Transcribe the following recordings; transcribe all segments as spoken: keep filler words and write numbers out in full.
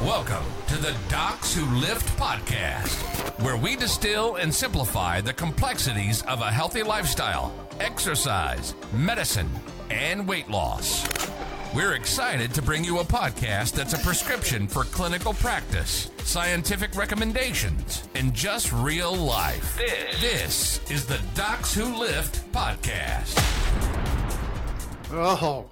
Welcome to the Docs Who Lift podcast, where we distill and simplify the complexities of a healthy lifestyle, exercise, medicine, and weight loss. We're excited to bring you a podcast that's a prescription for clinical practice, scientific recommendations, and just real life. This, this is the Docs Who Lift podcast. Oh.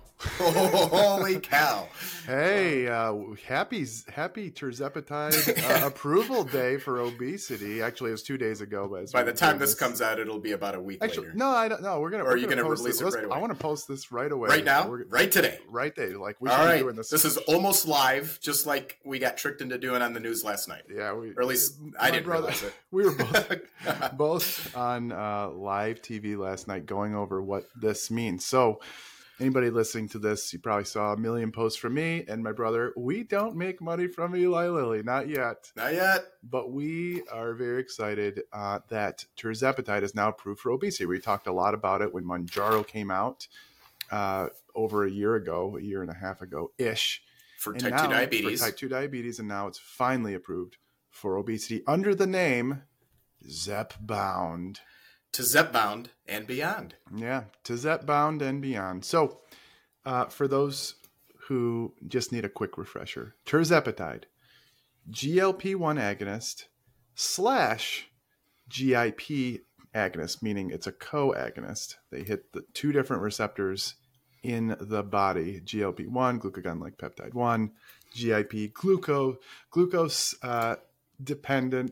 Holy cow. Hey, uh, happy happy tirzepatide uh, approval day for obesity. Actually, it was two days ago. But by the time this comes out, it'll be about a week Actually, later. no, I don't know. We're gonna. Or are we're you gonna, gonna post release this. it right away? I want to post this right away. Right now? We're, right today? Right day. Like we All should right. be doing this. This is almost live, just like we got tricked into doing on the news last night. Yeah, we, or at least I didn't brother, realize it. We were both both on uh, live T V last night, going over what this means. So. Anybody listening to this, you probably saw a million posts from me and my brother. We don't make money from Eli Lilly, not yet. Not yet. But we are very excited uh, that tirzepatide is now approved for obesity. We talked a lot about it when Mounjaro came out uh, over a year ago, a year and a half ago-ish. For and type now, two diabetes. For type two diabetes, and now it's finally approved for obesity under the name Zepbound. To Zepbound and beyond. Yeah, to Zepbound and beyond. So, uh, for those who just need a quick refresher, tirzepatide, G L P one agonist slash G I P agonist, meaning it's a co-agonist. They hit the two different receptors in the body: G L P one, glucagon-like peptide one, G I P, glucose, glucose uh, dependent.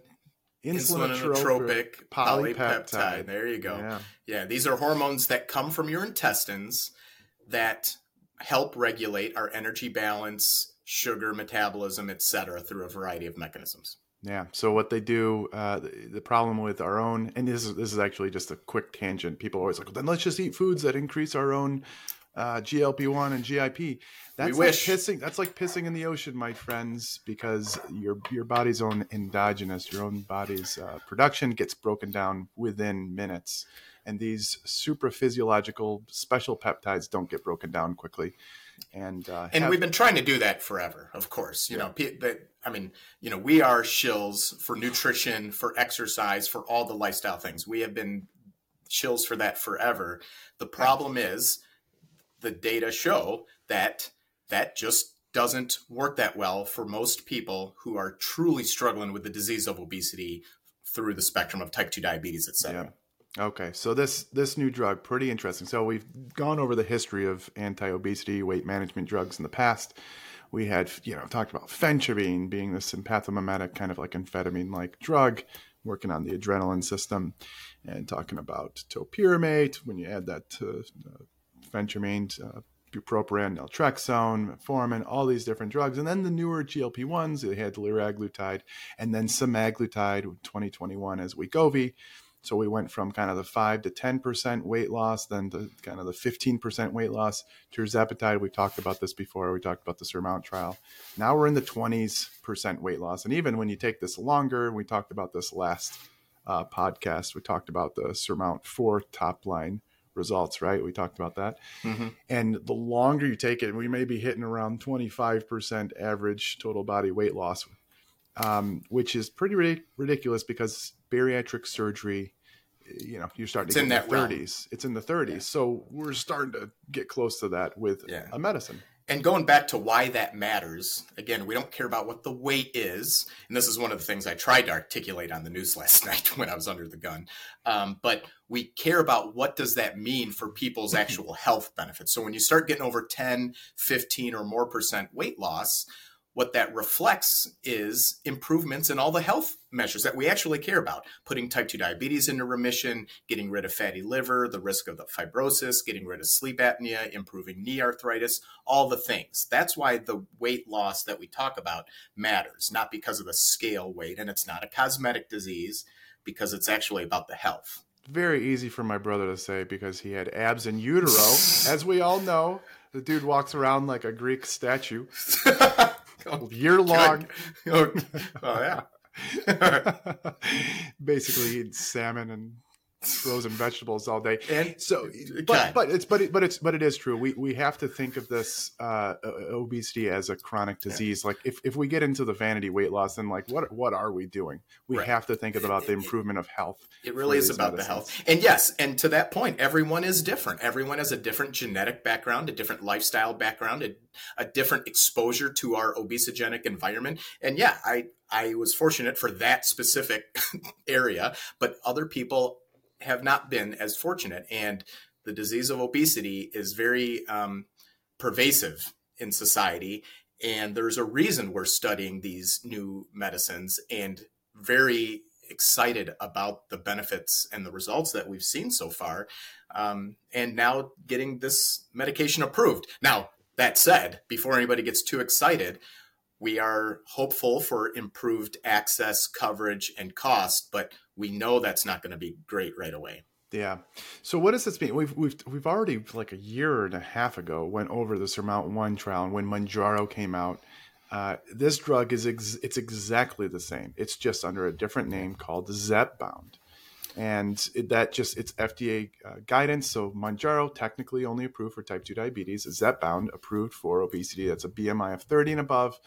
Insulinotropic polypeptide. polypeptide. There you go. Yeah. yeah, these are hormones that come from your intestines that help regulate our energy balance, sugar metabolism, et cetera, through a variety of mechanisms. Yeah. So what they do, uh, the, the problem with our own, and this is this is actually just a quick tangent. People are always like, well, then let's just eat foods that increase our own uh, G L P one and G I P. That's we like wish. pissing. That's like pissing in the ocean, my friends, because your your body's own endogenous, your own body's uh, production gets broken down within minutes, and these super physiological special peptides don't get broken down quickly. And uh, and have, we've been trying to do that forever, of course. You yeah. know, but I mean, you know, we are shills for nutrition, for exercise, for all the lifestyle things. We have been shills for that forever. The problem is the data show that that just doesn't work that well for most people who are truly struggling with the disease of obesity through the spectrum of type two diabetes, et cetera. Yeah. Okay, so this this new drug, pretty interesting. So we've gone over the history of anti-obesity weight management drugs in the past. We had, you know, talked about phentermine being this sympathomimetic kind of like amphetamine-like drug, working on the adrenaline system, and talking about topiramate. When you add that to uh, phentermine, uh, bupropion, naltrexone, metformin, all these different drugs. And then the newer G L P ones, they had liraglutide and then semaglutide in twenty twenty-one as Wegovy. So we went from kind of the five to ten percent weight loss, then to kind of the fifteen percent weight loss. Tirzepatide, we talked about this before. We talked about the SURMOUNT trial. Now we're in the twenties percent weight loss. And even when you take this longer, we talked about this last uh, podcast. We talked about the SURMOUNT four top line results, right? We talked about that. Mm-hmm. And the longer you take it, we may be hitting around twenty-five percent average total body weight loss, um, which is pretty ri- ridiculous because bariatric surgery, you know, you're starting it's to get in, in the that thirties. Realm. It's in the thirties. Yeah. So we're starting to get close to that with yeah. a medicine. And going back to why that matters, again, we don't care about what the weight is. And this is one of the things I tried to articulate on the news last night when I was under the gun. Um, but we care about what does that mean for people's actual health benefits. So when you start getting over ten, fifteen or more percent weight loss, what that reflects is improvements in all the health measures that we actually care about. Putting type two diabetes into remission, getting rid of fatty liver, the risk of the fibrosis, getting rid of sleep apnea, improving knee arthritis, all the things. That's why the weight loss that we talk about matters, not because of the scale weight. And it's not a cosmetic disease because it's actually about the health. Very easy for my brother to say because he had abs in utero. As we all know, the dude walks around like a Greek statue. Year long. Oh, yeah. Basically, eat salmon and frozen vegetables all day. And so, but, but it's but it, but it's but it is true. We we have to think of this uh, obesity as a chronic disease. Yeah. Like if, if we get into the vanity weight loss, then like what what are we doing? We right. have to think about the improvement of health. It really is about medicines. The health. And yes, and to that point, everyone is different. Everyone has a different genetic background, a different lifestyle background, a, a different exposure to our obesogenic environment. And yeah, I I was fortunate for that specific area, but other people have not been as fortunate. And the disease of obesity is very um, pervasive in society. And there's a reason we're studying these new medicines and very excited about the benefits and the results that we've seen so far. Um, and now getting this medication approved. Now, that said, before anybody gets too excited, we are hopeful for improved access, coverage, and cost, but we know that's not going to be great right away. Yeah. So what does this mean? We've we've we've already like a year and a half ago went over the SURMOUNT one trial, and when Mounjaro came out, uh, this drug is ex- it's exactly the same. It's just under a different name called Zepbound, and it, that just it's F D A uh, guidance. So Mounjaro technically only approved for type two diabetes. Zepbound approved for obesity. That's a B M I of thirty and above,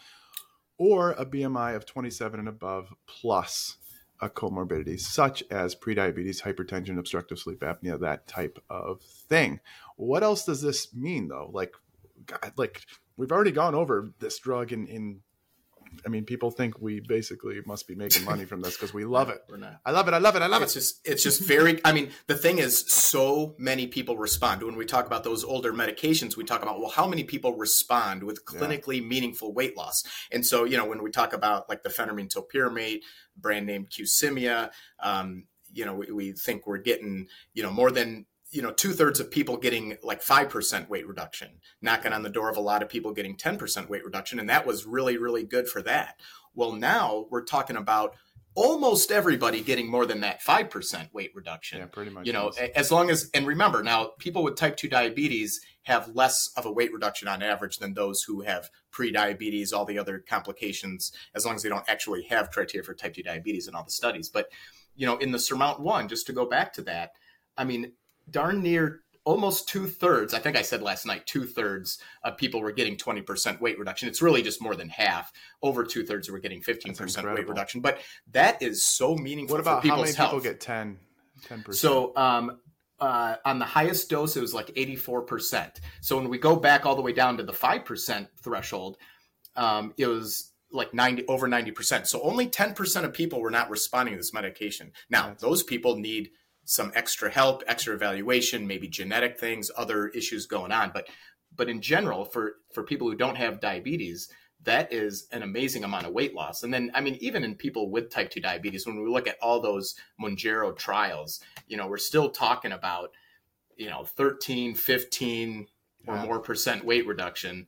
or a B M I of twenty-seven and above plus a comorbidity such as prediabetes, hypertension, obstructive sleep apnea, that type of thing. What else does this mean though? Like, God, like we've already gone over this drug in, in I mean, people think we basically must be making money from this because we love it. We're not. I love it. I love it. I love it's it. Just, it's just very, I mean, the thing is so many people respond. When we talk about those older medications, we talk about, well, how many people respond with clinically yeah. meaningful weight loss? And so, you know, when we talk about like the phentermine topiramate, brand name Qsymia, um, you know, we, we think we're getting, you know, more than, you know, two thirds of people getting like five percent weight reduction, knocking on the door of a lot of people getting ten percent weight reduction. And that was really, really good for that. Well, now we're talking about almost everybody getting more than that five percent weight reduction. Yeah, pretty much. You know, is. as long as, and remember now, people with type two diabetes have less of a weight reduction on average than those who have pre-diabetes, all the other complications, as long as they don't actually have criteria for type two diabetes in all the studies. But, you know, in the SURMOUNT one, just to go back to that, I mean, darn near almost two thirds, I think I said last night, two thirds of people were getting twenty percent weight reduction. It's really just more than half. Over two thirds were getting fifteen percent weight reduction. But that is so meaningful what about for people's how many health. People get ten, ten percent? So um, uh, on the highest dose, it was like eighty-four percent. So when we go back all the way down to the five percent threshold, um, it was like ninety over ninety percent. So only ten percent of people were not responding to this medication. Now, That's those people need some extra help, extra evaluation, maybe genetic things, other issues going on. But but in general, for, for people who don't have diabetes, that is an amazing amount of weight loss. And then, I mean, even in people with type two diabetes, when we look at all those Mounjaro trials, you know, we're still talking about, you know, thirteen, fifteen or yeah. more percent weight reduction.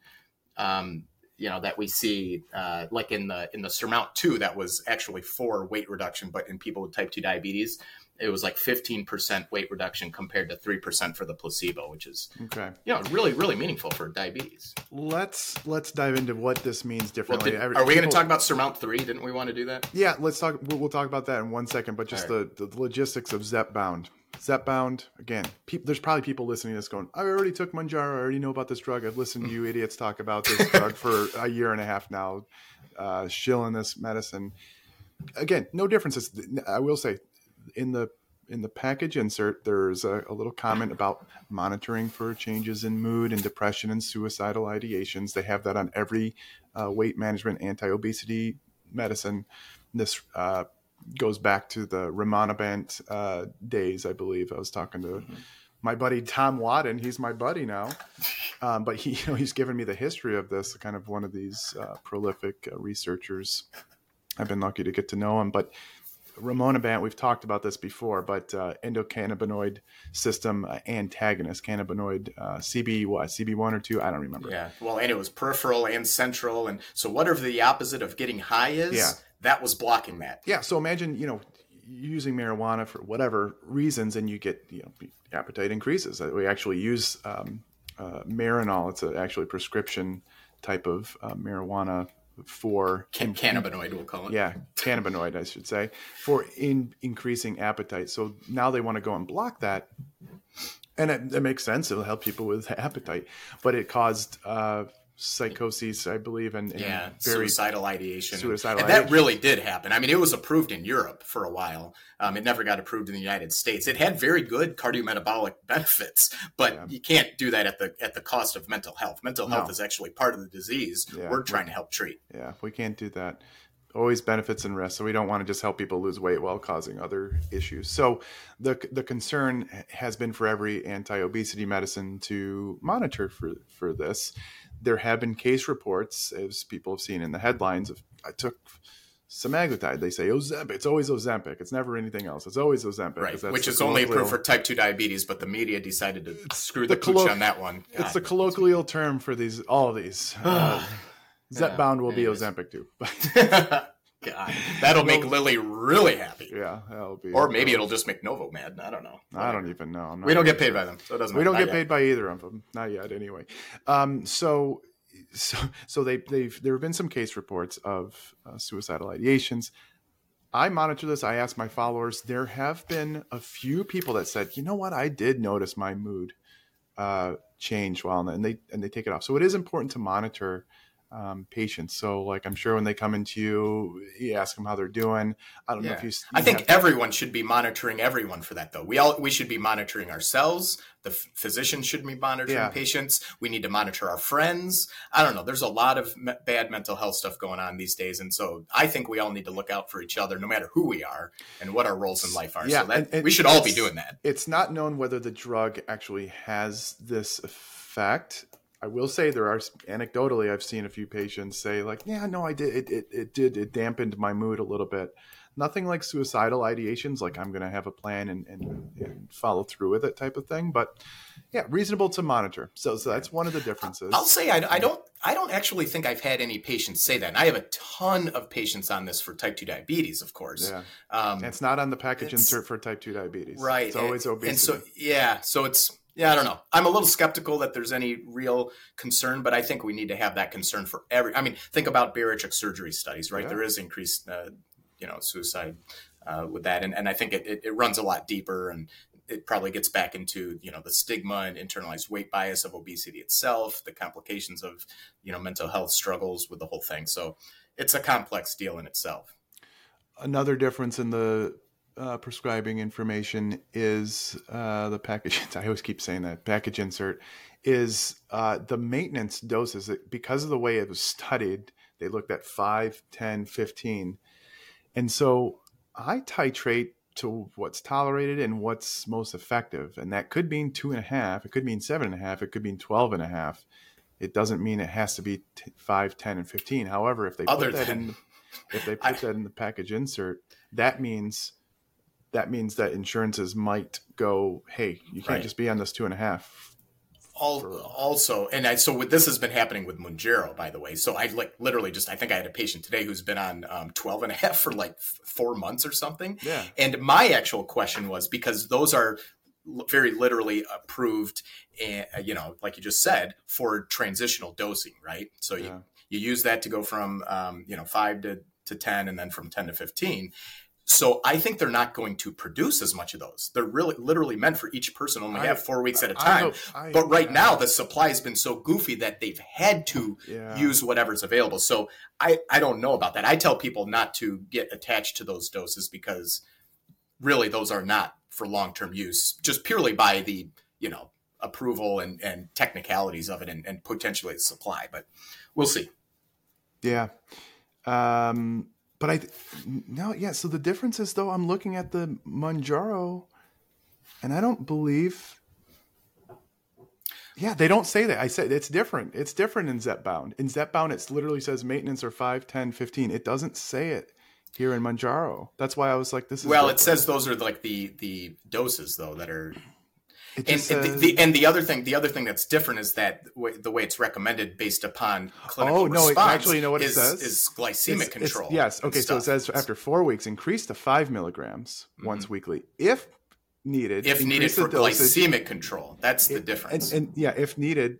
Um, you know, that we see uh, like in the in the SURMOUNT two, that was actually for weight reduction, but in people with type two diabetes, it was like fifteen percent weight reduction compared to three percent for the placebo, which is, okay, you know, really, really meaningful for diabetes. Let's let's dive into what this means differently. Well, did, are we going to talk about SURMOUNT three? Didn't we want to do that? Yeah, let's talk. We'll, we'll talk about that in one second, but just right. the, the logistics of Zepbound. Zepbound, again, pe- there's probably people listening to this going, I already took Mounjaro. I already know about this drug. I've listened to you idiots talk about this drug for a year and a half now, uh, shilling this medicine. Again, no differences. I will say, in the in the package insert, there's a, a little comment about monitoring for changes in mood and depression and suicidal ideations. They have that on every uh, weight management anti-obesity medicine. This uh, goes back to the Rimonabant uh, days, I believe. I was talking to mm-hmm. my buddy Tom Wadden. He's my buddy now, um, but he, you know, he's given me the history of this. Kind of one of these uh, prolific uh, researchers. I've been lucky to get to know him, but Rimonabant, we've talked about this before, but uh, endocannabinoid system uh, antagonist, cannabinoid uh, C B what C B one or two, I don't remember. Yeah, well, and it was peripheral and central, and so whatever the opposite of getting high is, yeah. that was blocking that. Yeah, so imagine, you know, using marijuana for whatever reasons, and you get, you know, appetite increases. We actually use um, uh, Marinol. It's a, actually a prescription type of uh, marijuana for Can- cannabinoid, we'll call it. Yeah, cannabinoid, I should say, for in increasing appetite. So now they want to go and block that. And it, it makes sense. It'll help people with appetite. But it caused uh, psychosis, I believe, and, and yeah, very suicidal ideation. Suicidal and ideation. that really did happen. I mean, it was approved in Europe for a while. Um, it never got approved in the United States. It had very good cardiometabolic benefits, but yeah. you can't do that at the at the cost of mental health. Mental health no. is actually part of the disease yeah. we're trying to help treat. Yeah, we can't do that. Always benefits and risks. So we don't want to just help people lose weight while causing other issues. So the the concern has been for every anti-obesity medicine to monitor for, for this. There have been case reports, as people have seen in the headlines, of I took semaglutide. They say Ozempic. It's always Ozempic. It's never anything else. It's always Ozempic. Right, which is only approved for type two diabetes, but the media decided to screw the, the pooch collo- on that one. God. It's the colloquial term for these, all of these. Uh, Zepbound will be Ozempic too. God, that'll make Lily really happy. Yeah, that'll be. Or maybe it'll just make Novo mad. I don't know. I don't even know. I'm not we don't get paid by them, so it doesn't. We don't matter. get paid by either of them, not yet. Anyway, um, so so so they they've there have been some case reports of uh, suicidal ideations. I monitor this. I ask my followers. There have been a few people that said, you know what, I did notice my mood uh, change while, and they and they take it off. So it is important to monitor um, patients. So like, I'm sure when they come into you, you ask them how they're doing. I don't yeah. know if you, you I think have- everyone should be monitoring everyone for that though. We all, we should be monitoring ourselves. The f- physician should be monitoring yeah. patients. We need to monitor our friends. I don't know. There's a lot of me- bad mental health stuff going on these days. And so I think we all need to look out for each other no matter who we are and what our roles in life are. Yeah, so that, and, and we should all be doing that. It's not known whether the drug actually has this effect. I will say there are anecdotally, I've seen a few patients say like, yeah, no, I did. It, it, it did. It dampened my mood a little bit. Nothing like suicidal ideations, like I'm going to have a plan and, and, and follow through with it type of thing. But yeah, reasonable to monitor. So, so that's one of the differences. I'll say I, I don't I don't actually think I've had any patients say that. And I have a ton of patients on this for type two diabetes, of course. Yeah. Um, it's not on the package insert for type two diabetes. Right. It's always and, obesity. And so, yeah. So it's, yeah, I don't know. I'm a little skeptical that there's any real concern, but I think we need to have that concern for every, I mean, think about bariatric surgery studies, right? Yeah. There is increased, uh, you know, suicide uh, with that. And, and I think it, it, it runs a lot deeper, and it probably gets back into, you know, the stigma and internalized weight bias of obesity itself, the complications of, you know, mental health struggles with the whole thing. So it's a complex deal in itself. Another difference in the uh, prescribing information is uh, the package. I always keep saying that package insert is uh, the maintenance doses. Because of the way it was studied, they looked at five, ten, fifteen. And so I titrate to what's tolerated and what's most effective. And that could mean two and a half. It could mean seven and a half. It could mean twelve and a half. It doesn't mean it has to be t- five, ten, and fifteen. However, if they Other put that than, in, if they put I, that in the package insert, that means that means that insurances might go, hey, you can't right. just be on this two and a half. All, also, and I, so this has been happening with Mounjaro, by the way. So I like literally just, I think I had a patient today who's been on um, twelve and a half for like f- four months or something. Yeah. And my actual question was, because those are very literally approved, and, you know, like you just said, for transitional dosing, right? So yeah. you, you use that to go from, um, you know, five to, to ten and then from ten to fifteen. So I think they're not going to produce as much of those. They're really literally meant for each person only I, have four weeks at a time. I, I, but right I, now the supply has been so goofy that they've had to yeah. use whatever's available. So I, I don't know about that. I tell people not to get attached to those doses because really those are not for long-term use, just purely by the, you know, approval and, and technicalities of it and, and potentially the supply. But we'll see. Yeah. Um But I, no, yeah. So the difference is, though, I'm looking at the Mounjaro, and I don't believe. Yeah, they don't say that. I said it's different. It's different in Zepbound. In Zepbound, it literally says maintenance or five, ten, fifteen. It doesn't say it here in Mounjaro. That's why I was like, this is. Well, different. It says those are like the the doses though that are. It and, just and, says, the, the, and the other thing, the other thing that's different is that w- the way it's recommended based upon clinical oh, no, response. It, actually, you know what is, it says? Is glycemic it's, control. It's, yes. Okay. So it says after four weeks, increase to five milligrams mm-hmm. once weekly, if needed. If needed for dosage, glycemic control, that's it, the difference. And, and yeah, if needed,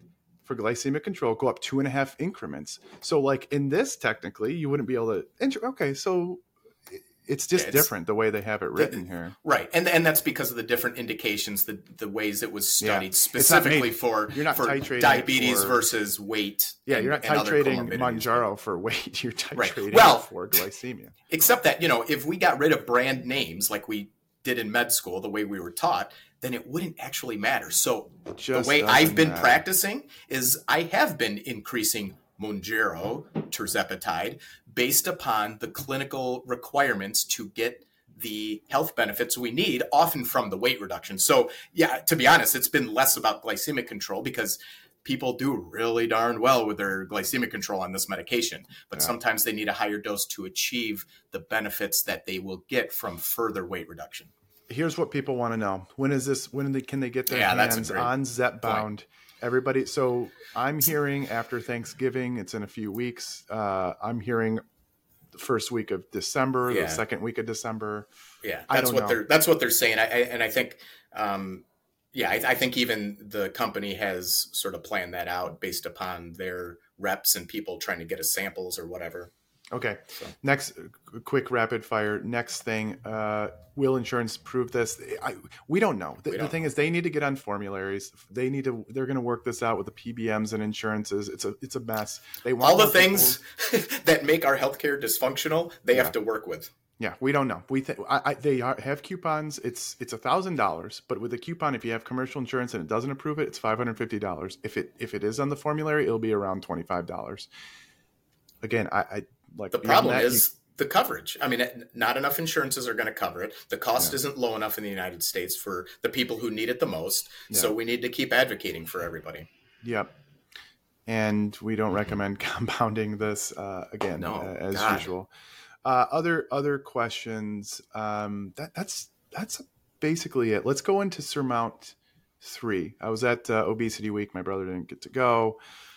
for glycemic control go up two and a half increments. So like in this, technically, you wouldn't be able to. Okay, so it's just yeah, it's, different the way they have it written the, here, right? And and that's because of the different indications, the the ways it was studied yeah. specifically made, for you're not for titrating diabetes for, versus weight. Yeah, and, you're not titrating Mounjaro for weight. You're titrating right. well, for glycemia. Except that, you know, if we got rid of brand names like we did in med school, the way we were taught, then it wouldn't actually matter. So the way I've been matter. practicing is I have been increasing Mounjaro, tirzepatide, based upon the clinical requirements to get the health benefits we need, often from the weight reduction. So yeah, to be honest, it's been less about glycemic control because people do really darn well with their glycemic control on this medication, but yeah. sometimes they need a higher dose to achieve the benefits that they will get from further weight reduction. Here's what people want to know. When is this, when they, can they get their yeah, hands on Zepbound? Everybody. So I'm hearing after Thanksgiving, it's in a few weeks. Uh, I'm hearing the first week of December, yeah. the second week of December. Yeah. That's I don't what know. they're, that's what they're saying. I, I and I think, um, Yeah, I, I think even the company has sort of planned that out based upon their reps and people trying to get us samples or whatever. Okay. So. Next, quick rapid fire. Next thing, uh, will insurance prove this? I, we don't know. The, don't the thing know. is, they need to get on formularies. They need to. They're going to work this out with the P B Ms and insurances. It's a it's a mess. They want all the things that make our healthcare dysfunctional. They yeah. have to work with. Yeah, we don't know. We think they are, have coupons. It's it's a thousand dollars, but with a coupon, if you have commercial insurance and it doesn't approve it, it's five hundred fifty dollars. If it if it is on the formulary, it'll be around twenty five dollars. Again, I, I like the problem that, is you, the coverage. I mean, not enough insurances are going to cover it. The cost yeah. isn't low enough in the United States for the people who need it the most. Yeah. So we need to keep advocating for everybody. Yep. And we don't recommend compounding this uh, again no, uh, as God. usual. Uh, other other questions. Um, that that's that's basically it. Let's go into Surmount three. I was at uh, Obesity Week. My brother didn't get to go.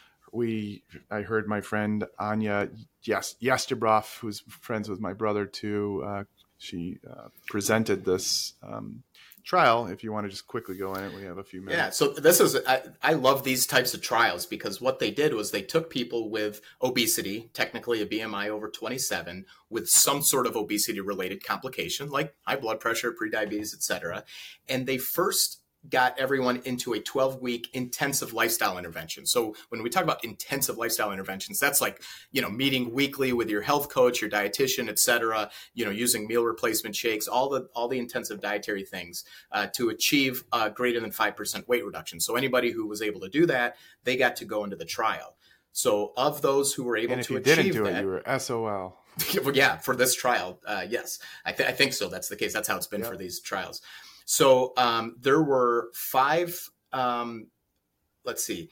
We I heard my friend Anya yes Yestebrov, who's friends with my brother too. Uh, she uh, presented this um, trial. If you want to just quickly go in it, we have a few minutes. Yeah, so this is I, I love these types of trials because what they did was they took people with obesity, technically a B M I over twenty-seven, with some sort of obesity related complication like high blood pressure, prediabetes, et cetera, and they first got everyone into a twelve week intensive lifestyle intervention. So when we talk about intensive lifestyle interventions, that's like, you know, meeting weekly with your health coach, your dietitian, et cetera, you know, using meal replacement shakes, all the, all the intensive dietary things uh, to achieve uh, greater than five percent weight reduction. So anybody who was able to do that, they got to go into the trial. So of those who were able and if to you achieve didn't do that, it, you were S O L. Well, yeah, for this trial, uh, yes, I, th- I think so. That's the case. That's how it's been yeah. for these trials. So um, there were five, um, let's see.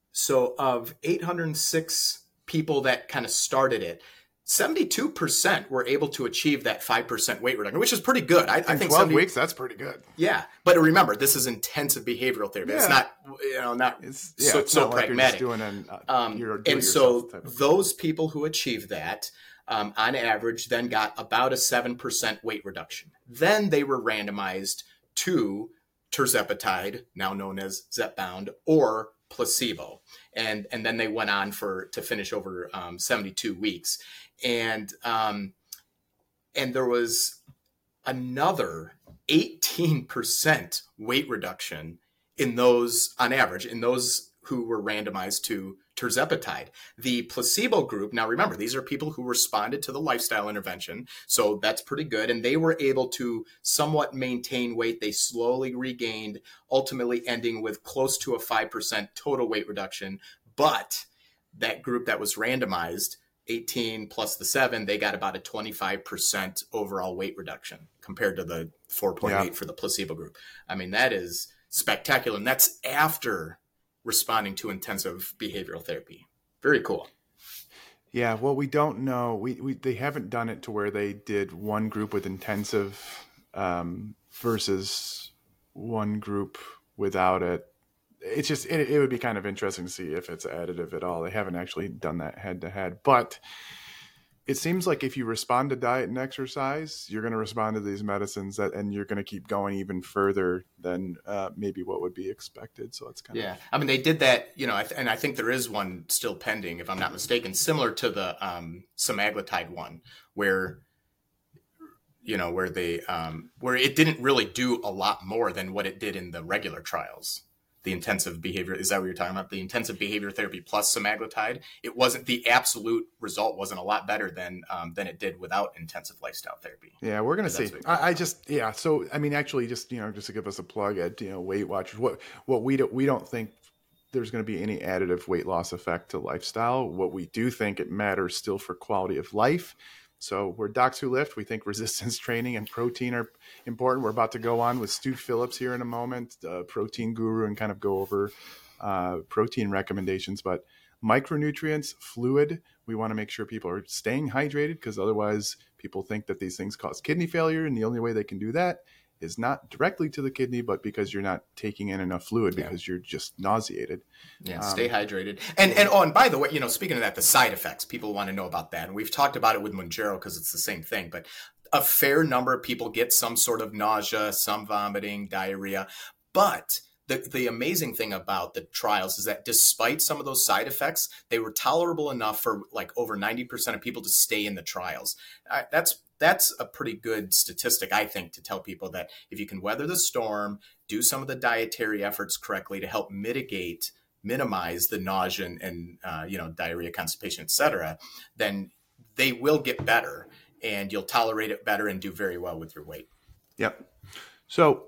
So of eight hundred six people that kind of started it, seventy-two percent were able to achieve that five percent weight reduction, which is pretty good. I, I think twelve weeks, that's pretty good. Yeah. But remember, this is intensive behavioral therapy. Yeah. It's not, you know, not it's, yeah, so, it's so not pragmatic. Like you're just doing an, uh, um, you're and so those people who achieved that, um, on average, then got about a seven percent weight reduction. Then they were randomized to tirzepatide, now known as Zepbound, or placebo, and and then they went on for to finish over um, seventy-two weeks, and um, and there was another eighteen percent weight reduction in those on average in those who were randomized to tirzepatide. The placebo group, now remember, these are people who responded to the lifestyle intervention, so that's pretty good, and they were able to somewhat maintain weight. They slowly regained, ultimately ending with close to a five percent total weight reduction, but that group that was randomized, eighteen plus the seven, they got about a twenty-five percent overall weight reduction compared to the four point eight yeah. for the placebo group. I mean, that is spectacular, and that's after responding to intensive behavioral therapy. Very cool. Yeah, well, we don't know. We, we they haven't done it to where they did one group with intensive um, versus one group without it. It's just it, it would be kind of interesting to see if it's additive at all. They haven't actually done that head to head, but it seems like if you respond to diet and exercise, you're going to respond to these medicines that, and you're going to keep going even further than uh, maybe what would be expected. So it's kind yeah. of, I mean, they did that, you know, I th- and I think there is one still pending, if I'm not mistaken, similar to the um, semaglutide one, where, you know, where they, um, where it didn't really do a lot more than what it did in the regular trials. The intensive behavior, is that what you're talking about? The intensive behavior therapy plus semaglutide. It wasn't, the absolute result wasn't a lot better than um, than it did without intensive lifestyle therapy. Yeah, we're gonna see. I, I just, yeah. So I mean, actually, just you know, just to give us a plug at you know, Weight Watchers, what what we don't we don't think there's going to be any additive weight loss effect to lifestyle. What we do think it matters still for quality of life. So we're Docs Who Lift. We think resistance training and protein are important. We're about to go on with Stu Phillips here in a moment, uh, protein guru, and kind of go over uh, protein recommendations. But micronutrients, fluid, we want to make sure people are staying hydrated because otherwise people think that these things cause kidney failure. And the only way they can do that is not directly to the kidney, but because you're not taking in enough fluid yeah. because you're just nauseated. Yeah, stay um, hydrated. And and oh, and by the way, you know, speaking of that, the side effects, people want to know about that. And we've talked about it with Mounjaro because it's the same thing. But a fair number of people get some sort of nausea, some vomiting, diarrhea. But the, the amazing thing about the trials is that despite some of those side effects, they were tolerable enough for like over ninety percent of people to stay in the trials. Uh, that's That's a pretty good statistic, I think, to tell people that if you can weather the storm, do some of the dietary efforts correctly to help mitigate, minimize the nausea and, and uh, you know, diarrhea, constipation, et cetera, then they will get better and you'll tolerate it better and do very well with your weight. Yep. So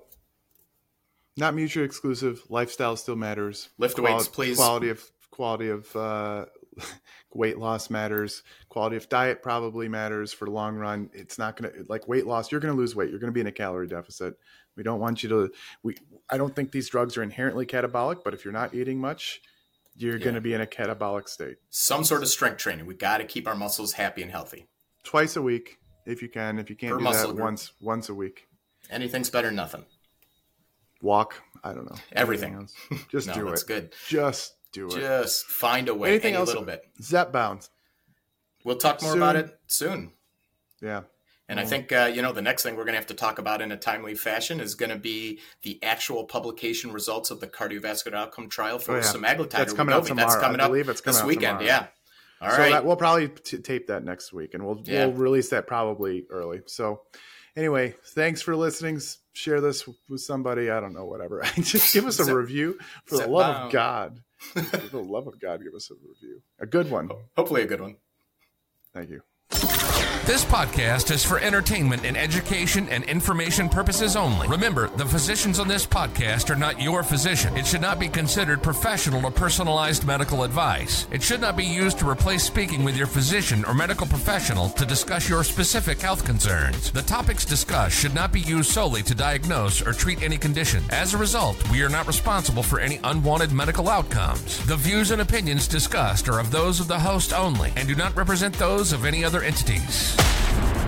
not mutually exclusive. Lifestyle still matters. Lift Quali- weights, please. Quality of, quality of, uh, weight loss matters. Quality of diet probably matters for the long run. It's not going to, like weight loss, you're going to lose weight. You're going to be in a calorie deficit. We don't want you to, we, I don't think these drugs are inherently catabolic, but if you're not eating much, you're yeah. going to be in a catabolic state. Some sort of strength training. We got to keep our muscles happy and healthy. Twice a week, if you can. If you can't per do muscle that, group. once, once a week. Anything's better than nothing. Walk. I don't know. Everything. Just no, do that's it. good. Just do it. Just find a way. Anything any else? little bit. Zepbound. We'll talk more soon. about it soon. Yeah. And I think, uh, you know, the next thing we're going to have to talk about in a timely fashion is going to be the actual publication results of the cardiovascular outcome trial for oh, yeah. semaglutide. That's coming up tomorrow. That's coming I up believe it's coming this out weekend. Tomorrow. Yeah. All so right. That, we'll probably t- tape that next week, and we'll yeah. we'll release that probably early. So anyway, thanks for listening. Share this with somebody. I don't know, whatever. Just give us a Zep, review for the love bound. of God. For the love of God, give us a review. A good one. Hopefully a good one. Thank you. This podcast is for entertainment and education and information purposes only. Remember, the physicians on this podcast are not your physician. It should not be considered professional or personalized medical advice. It should not be used to replace speaking with your physician or medical professional to discuss your specific health concerns. The topics discussed should not be used solely to diagnose or treat any condition. As a result, we are not responsible for any unwanted medical outcomes. The views and opinions discussed are of those of the host only and do not represent those of any other entities.